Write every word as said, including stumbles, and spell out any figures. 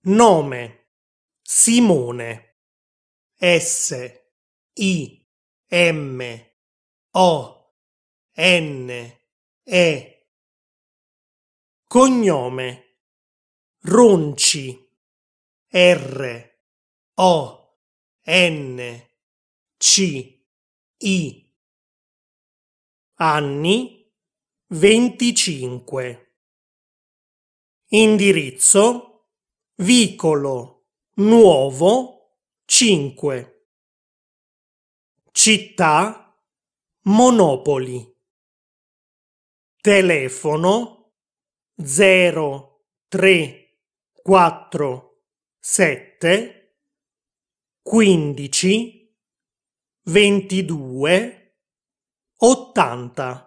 Nome: Simone. S I M O N E. Cognome: Ronci. R O N C I. Anni: venticinque. Indirizzo: Vicolo Nuovo cinque. Città: Monopoli. Telefono: zero tre quattro sette quindici ventidue ottanta.